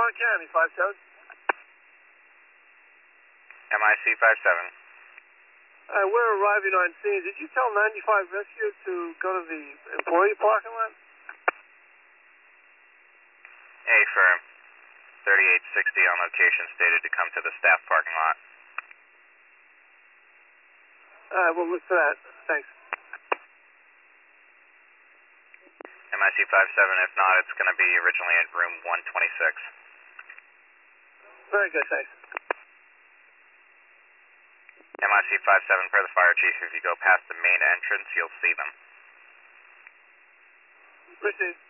Orange County, 57. MIC 57. We're arriving on scene. Did you tell 95 Rescue to go to the employee parking lot? A firm. 3860 on location stated to come to the staff parking lot. We'll look for that. Thanks. MIC 57, if not, it's going to be originally in room 126. Very good, thanks. MIC 57 for the fire chief, if you go past the main entrance, you'll see them. Appreciate it.